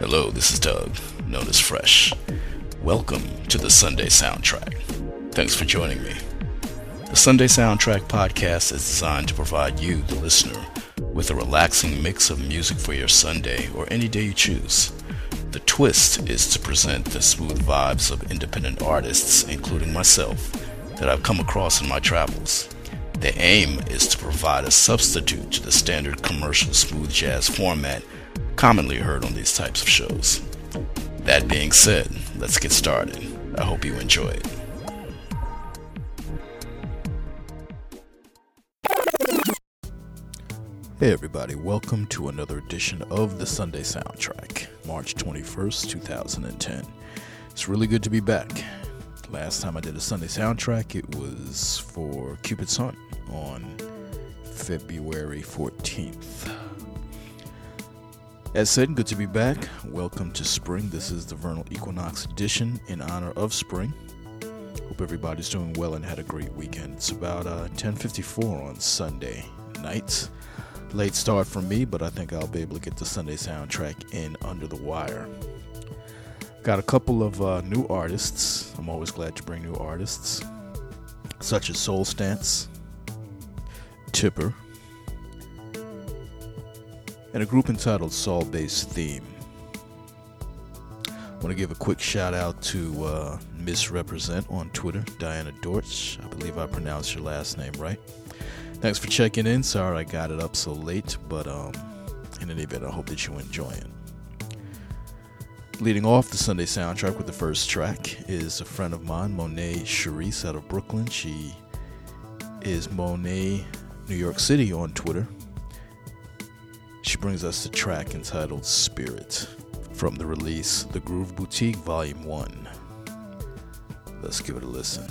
Hello, this is Doug, known as Fresh. Welcome to the Sunday Soundtrack. Thanks for joining me. The Sunday Soundtrack podcast is designed to provide you, the listener, with a relaxing mix of music for your Sunday or any day you choose. The twist is to present the smooth vibes of independent artists, including myself, that I've come across in my travels. The aim is to provide a substitute to the standard commercial smooth jazz format commonly heard on these types of shows. That being said, let's get started. I hope you enjoy it. Hey everybody, welcome to another edition of the Sunday Soundtrack, March 21st, 2010. It's really good to be back. Last time I did a Sunday Soundtrack, it was for Cupid's Hunt on February 14th. As said, good to be back. Welcome to spring. This is the Vernal Equinox edition in honor of spring. Hope everybody's doing well and had a great weekend. It's about 10:54 on Sunday night. Late start for me, but I think I'll be able to get the Sunday Soundtrack in under the wire. Got a couple of new artists. I'm always glad to bring new artists, such as Soul Stance, Tipper, and a group entitled Saul Bass Theme. I want to give a quick shout out to Misrepresent on Twitter, Diana Dortch. I believe I pronounced your last name right. Thanks for checking in. Sorry I got it up so late, but in any event, I hope that you enjoy it. Leading off the Sunday Soundtrack with the first track is a friend of mine, Monet Charisse out of Brooklyn. She is Monet New York City on Twitter. She brings us the track entitled Spirit from the release The Groove Boutique Volume 1. Let's give it a listen.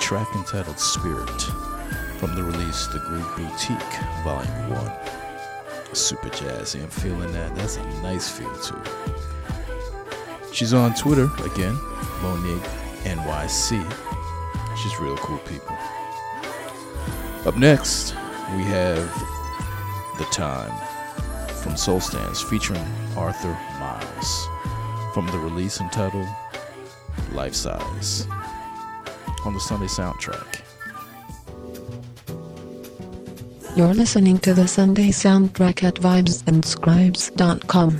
track entitled Spirit from the release The Great Boutique Volume 1. Super jazzy, I'm feeling that. That's a nice feel to it. She's on Twitter again, Monique NYC. She's real cool people. Up next, we have The Time from Soul Stance featuring Arthur Miles from the release entitled Life Size on the Sunday Soundtrack. You're listening to the Sunday Soundtrack at vibesandscribes.com.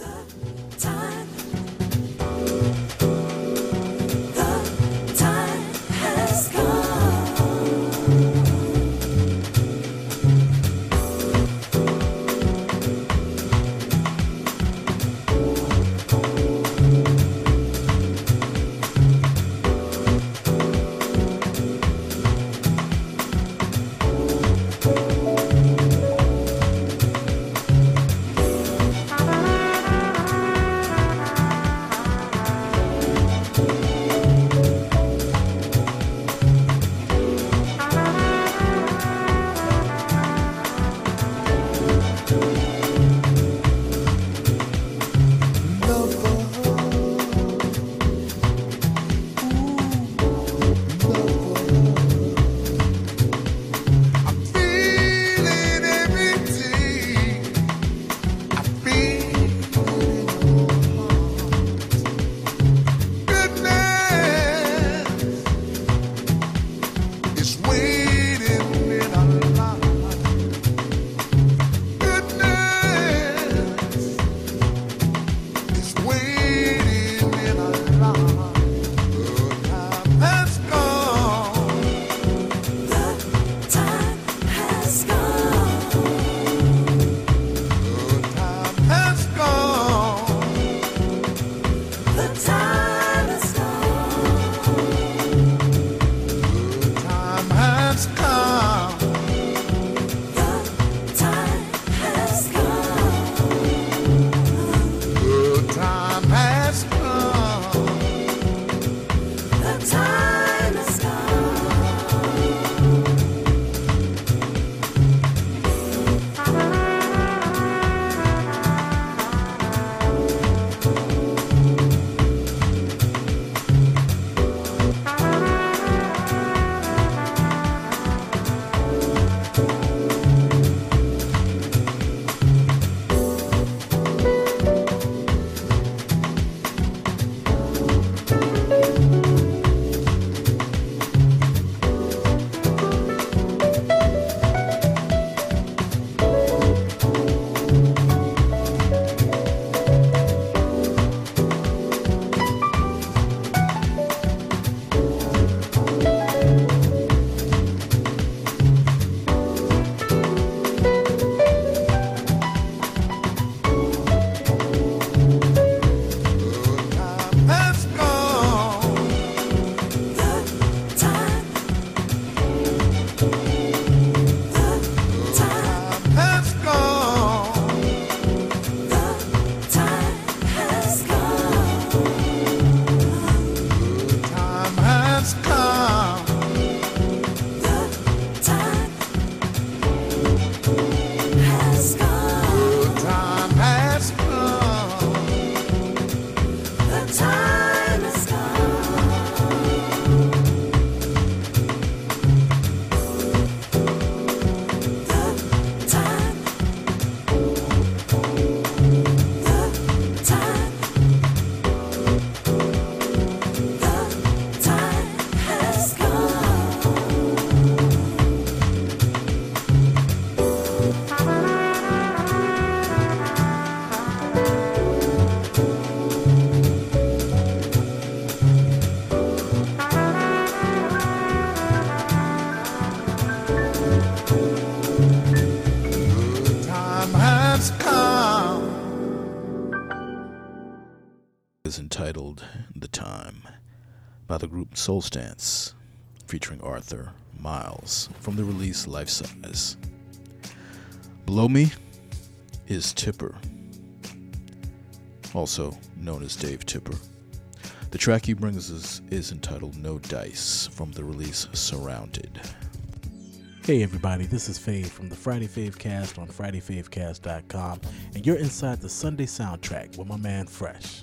Is entitled The Time by the group Soul Stance featuring Arthur Miles from the release Life Size. Below me is Tipper, also known as Dave Tipper. The track he brings us is entitled No Dice from the release Surrounded. Hey everybody, this is Fave from the Friday Favecast on FridayFavecast.com, and you're inside the Sunday Soundtrack with my man Fresh.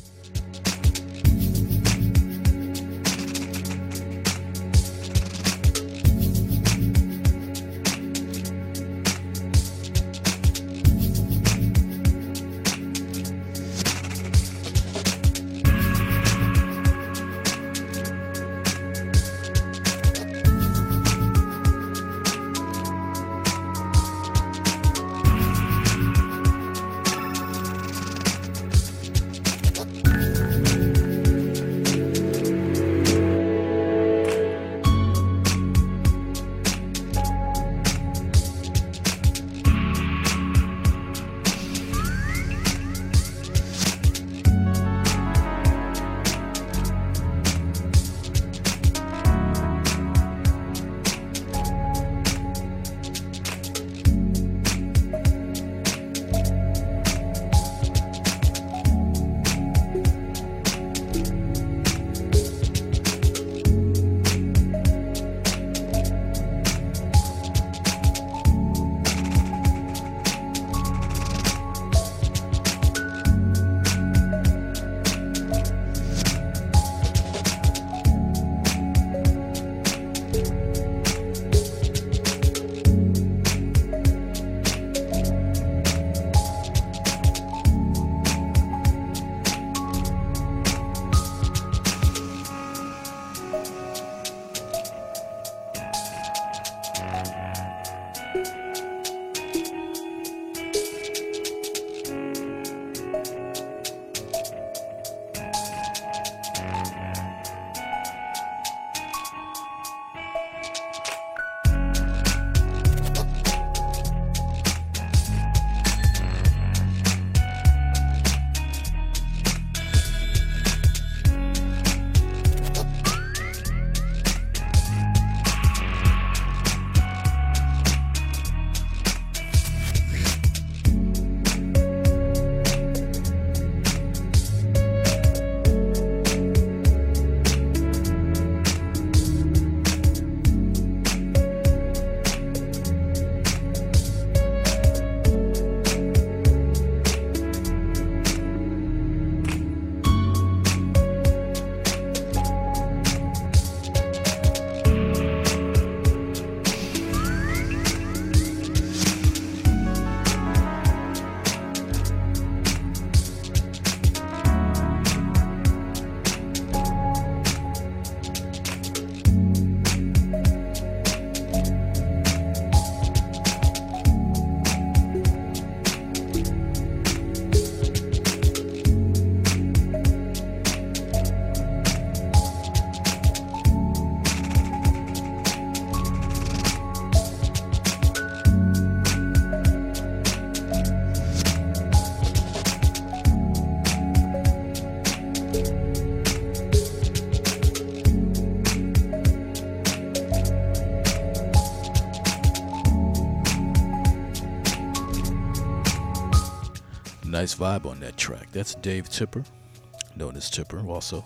Nice vibe on that track. That's Dave Tipper, known as Tipper also.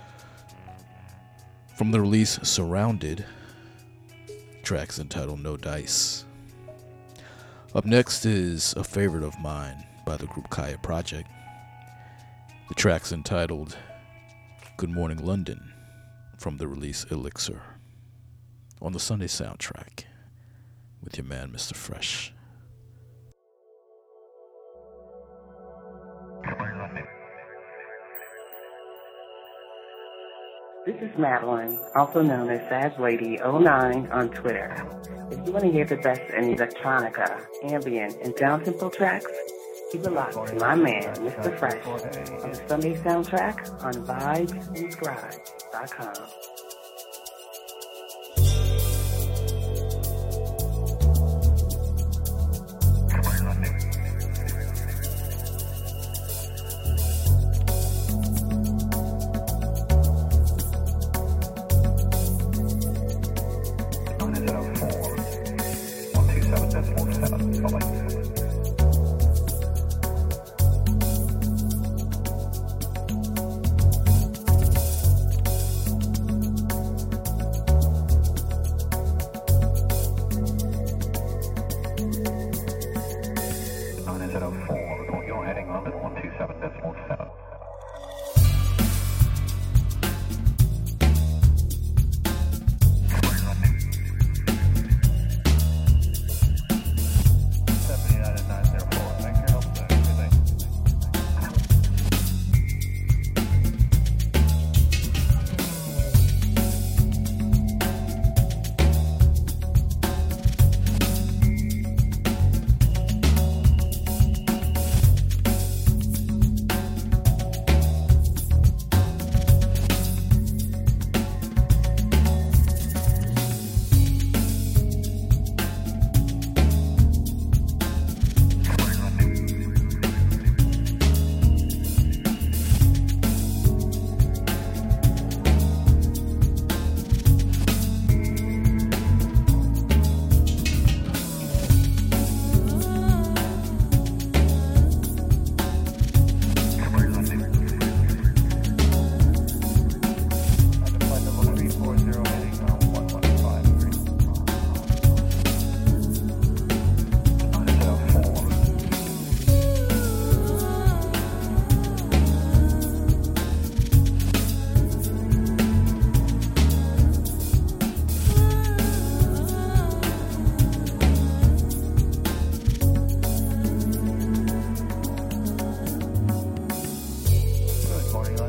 From the release Surrounded, track's entitled No Dice. Up next is a favorite of mine by the group Kaya Project. The track's entitled Good Morning London from the release Elixir on the Sunday Soundtrack with your man Mr. Fresh. This is Madeline, also known as SazLady09 on Twitter. If you want to hear the best in electronica, ambient, and downtempo tracks, keep it locked to my man, Mr. Fresh, on the Sunday Soundtrack on VibesandScribes.com.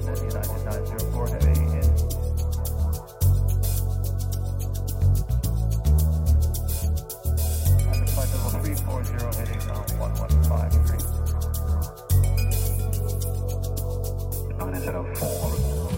London, United 904 heavy in. And flight level 340 heading on 1153. 904.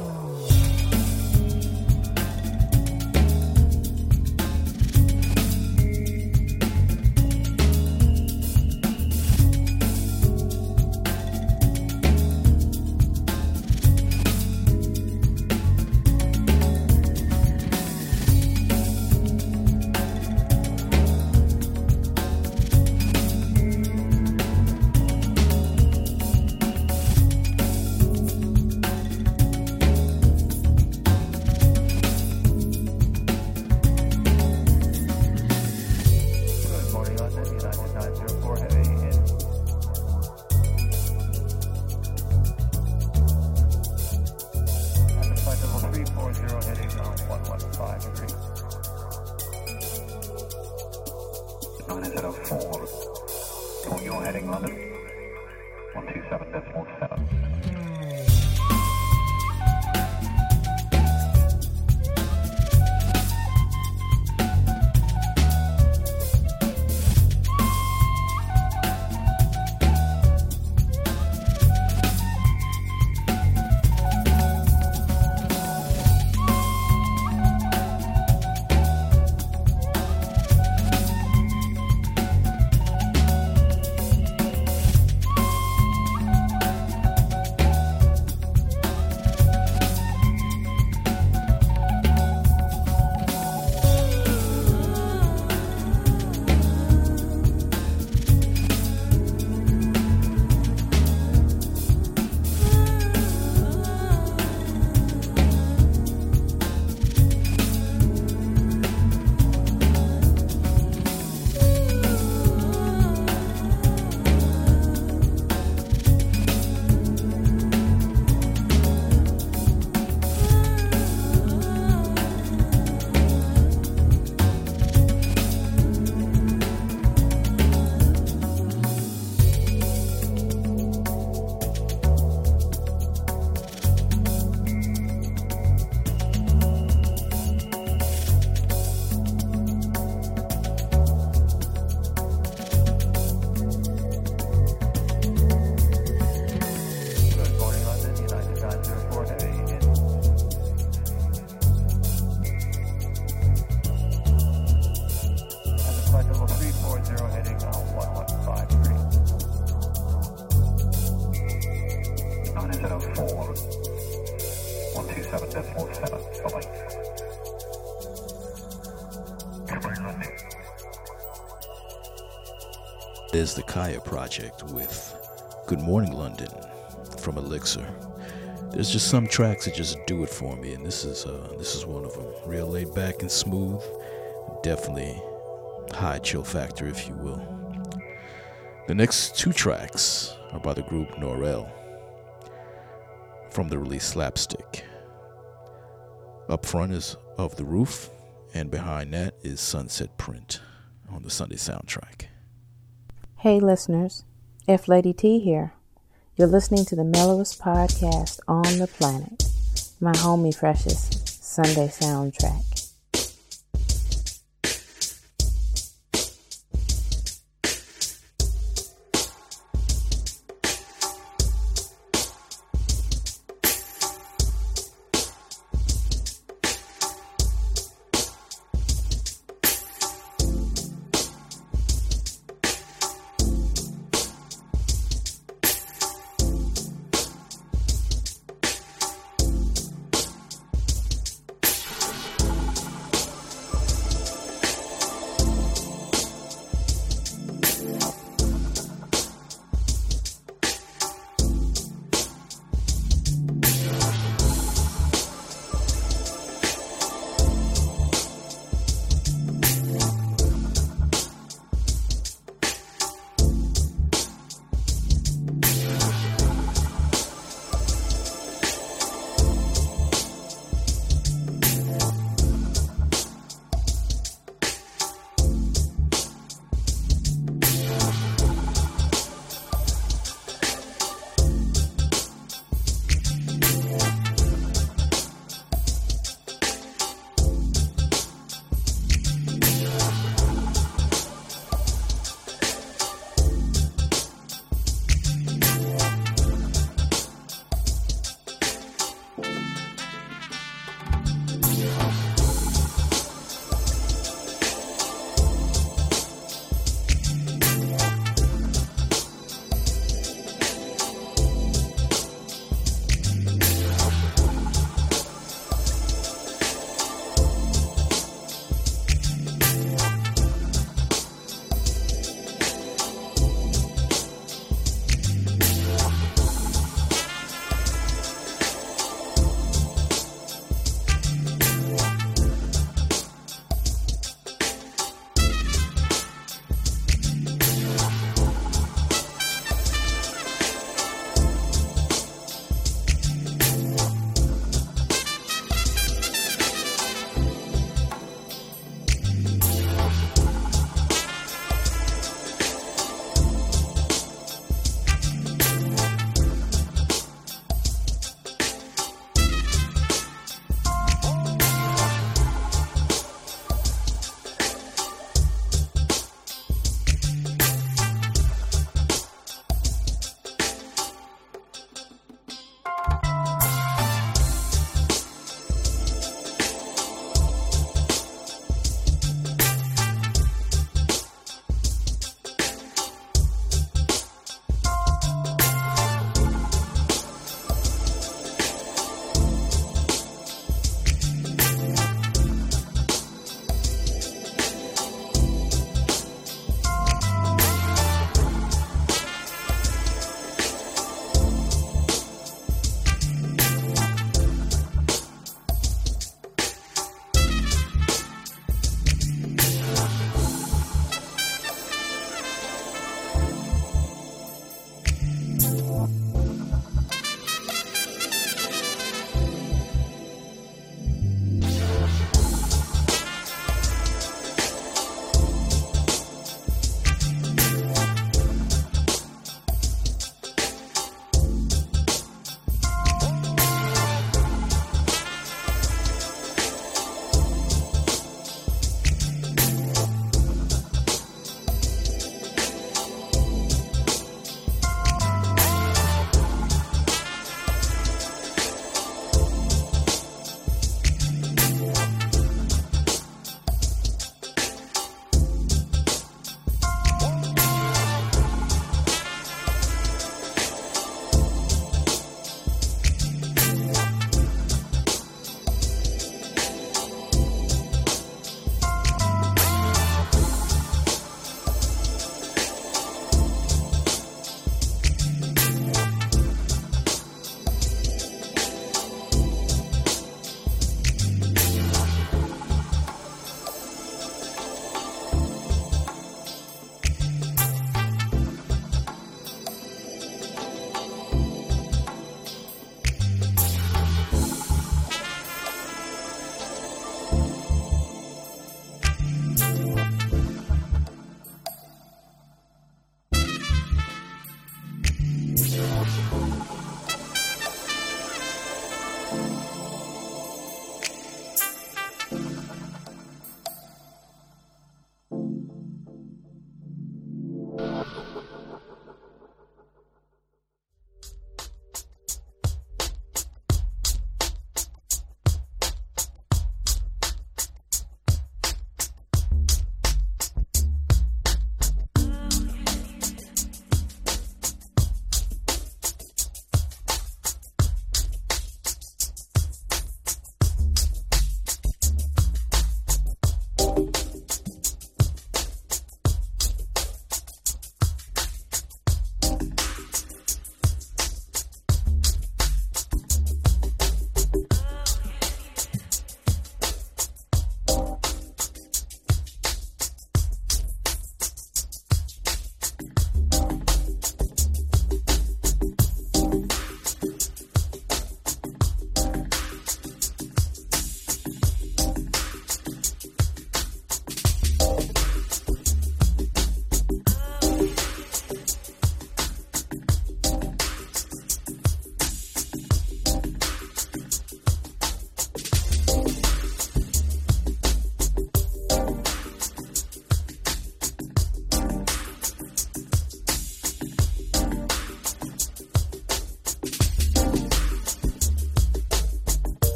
There's the Kaya Project with Good Morning London from Elixir. There's just some tracks that just do it for me, and this is one of them. Real laid back and smooth, definitely high chill factor, if you will. The next two tracks are by the group Norel from the release Slapstick. Up front is Of the Roof, and behind that is Sunset Print on the Sunday Soundtrack. Hey listeners, F Lady T here. You're listening to the mellowest podcast on the planet, my homie freshest Sunday Soundtrack.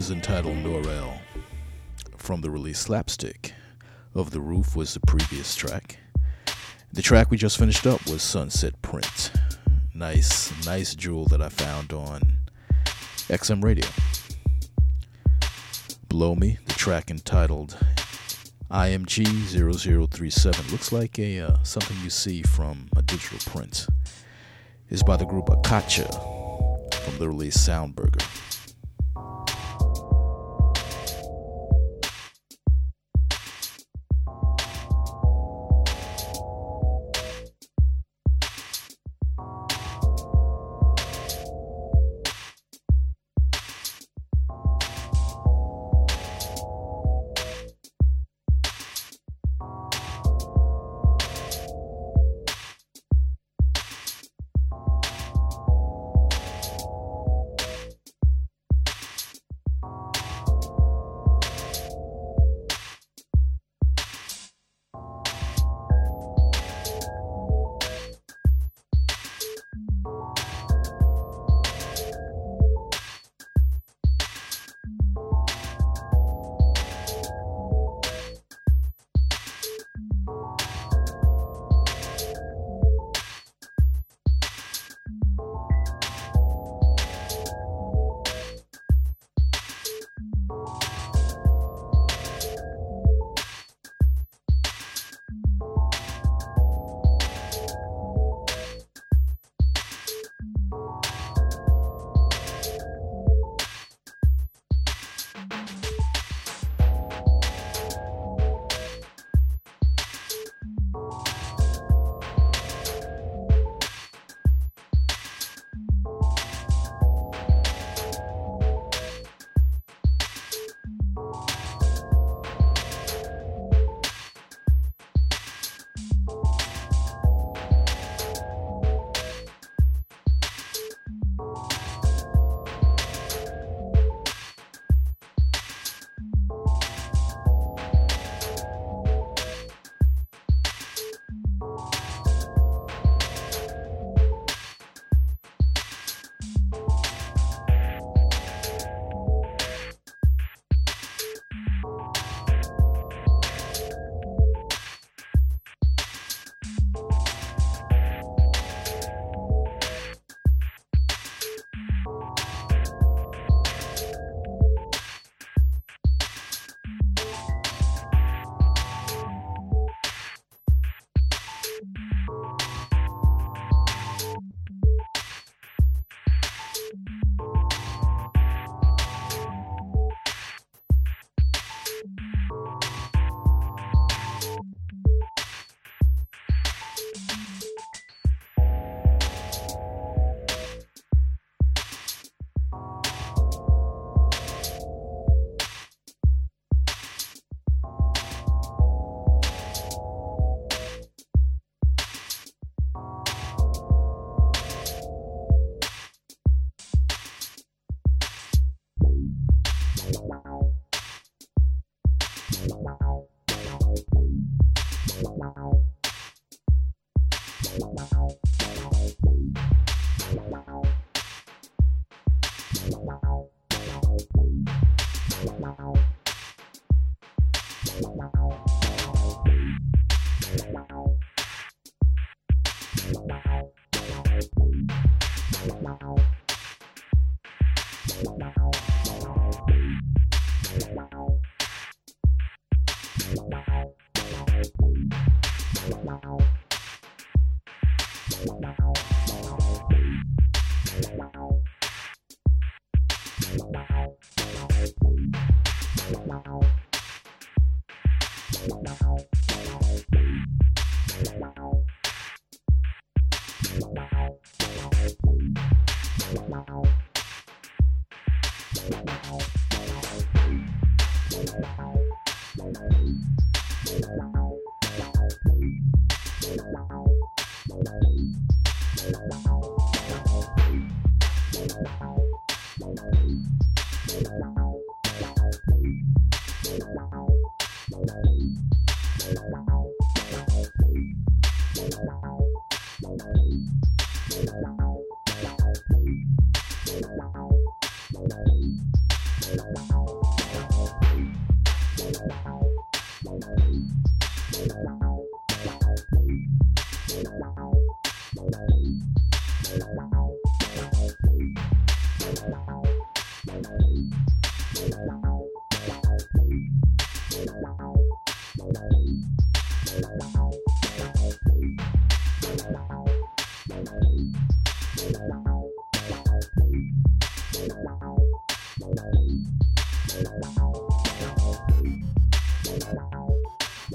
is entitled Norel, from the release Slapstick. Of the Roof was the previous track. The track we just finished up was Sunset Print. Nice jewel that I found on XM Radio. Below me, the track entitled IMG 0037, looks like something you see from a digital print, is by the group Akacha from the release Soundburger.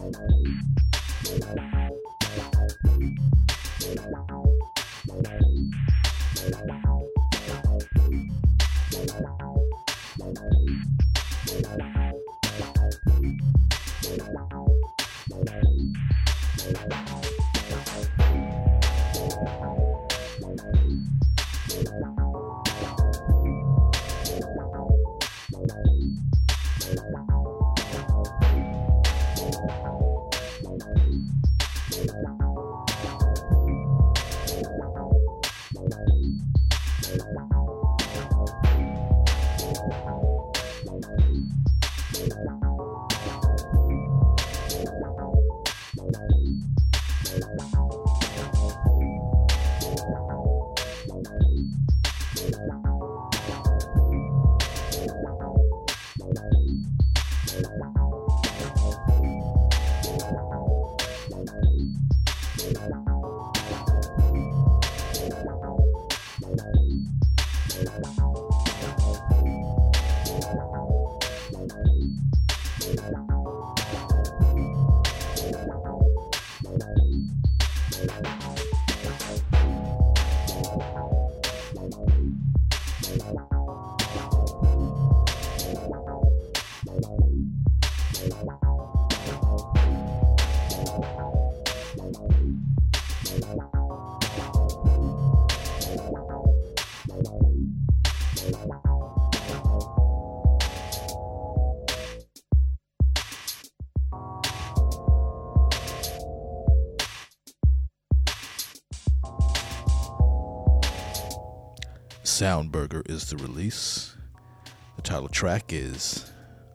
Soundburger is the release. The title track is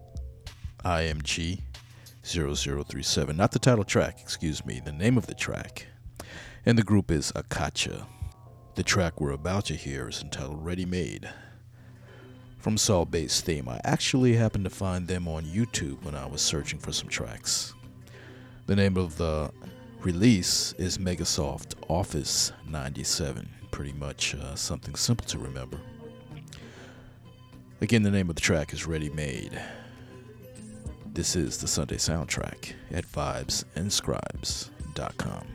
IMG 0037. Not the title track, excuse me, the name of the track. And the group is Akacha. The track we're about to hear is entitled Ready Made. From Salt Bass Theme. I actually happened to find them on YouTube when I was searching for some tracks. The name of the release is Megasoft Office 97. Pretty much something simple to remember. Again, the name of the track is Ready Made. This is the Sunday Soundtrack at vibesandscribes.com.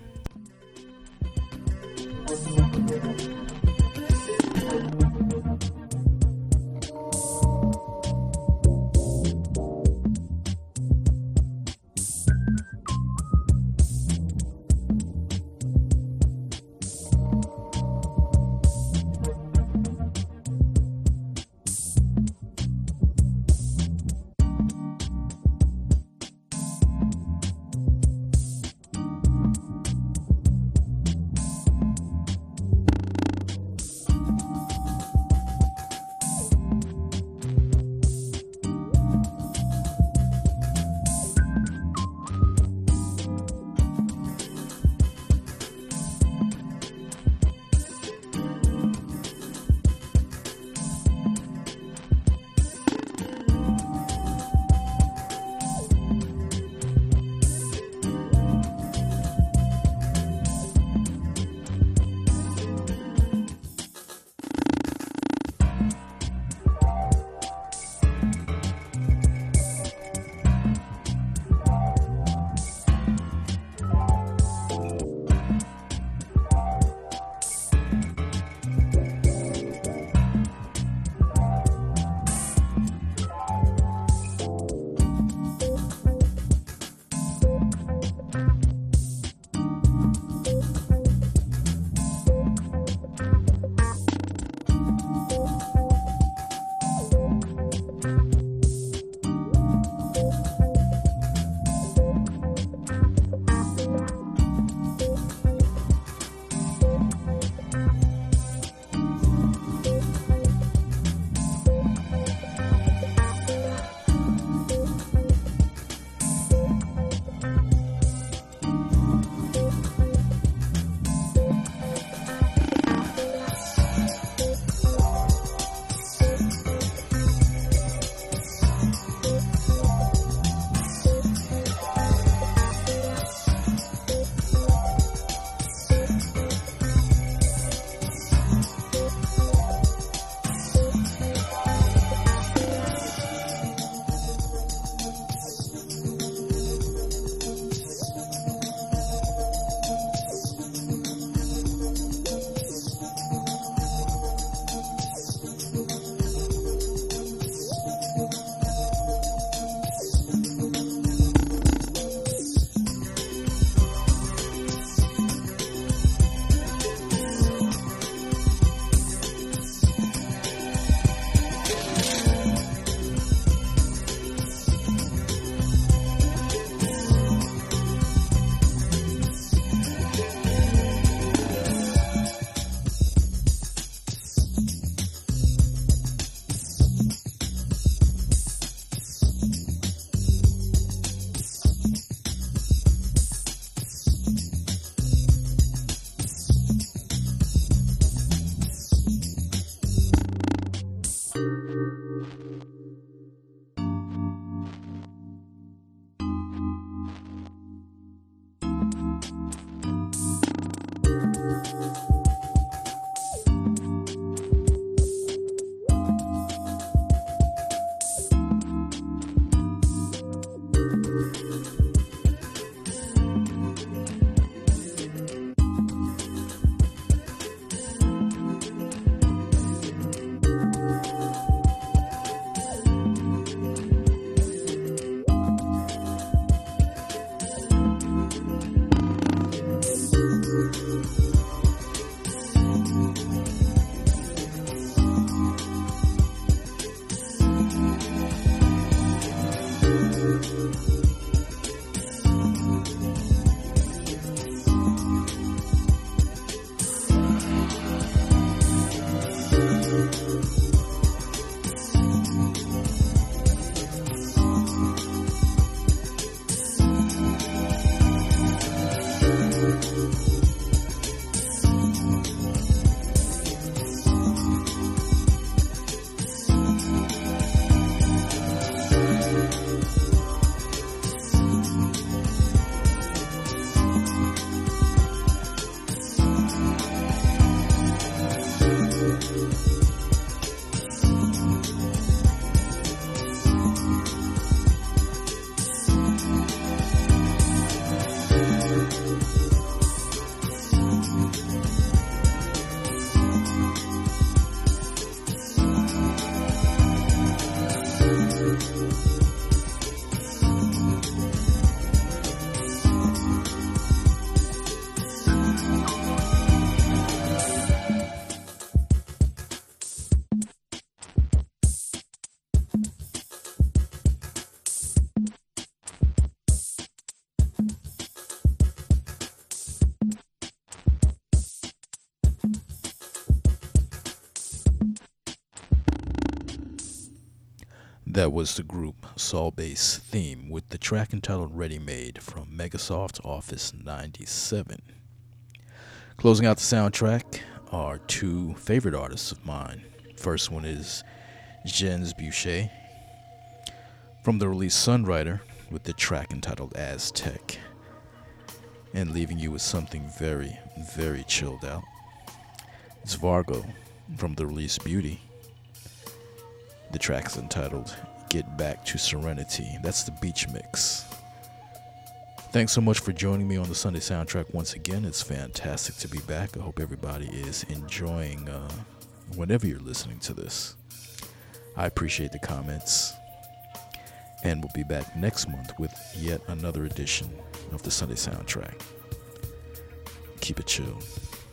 That was the group Soulbase Theme with the track entitled Ready Made from Megasoft Office 97. Closing out the soundtrack are two favorite artists of mine. First one is Jens Boucher from the release Sunrider with the track entitled Aztec. And leaving you with something very, very chilled out. It's Vargo from the release Beauty. The track's entitled Get Back to Serenity. That's the beach mix. Thanks so much for joining me on the Sunday Soundtrack once again. It's fantastic to be back. I hope everybody is enjoying whenever you're listening to this. I appreciate the comments. And we'll be back next month with yet another edition of the Sunday Soundtrack. Keep it chill.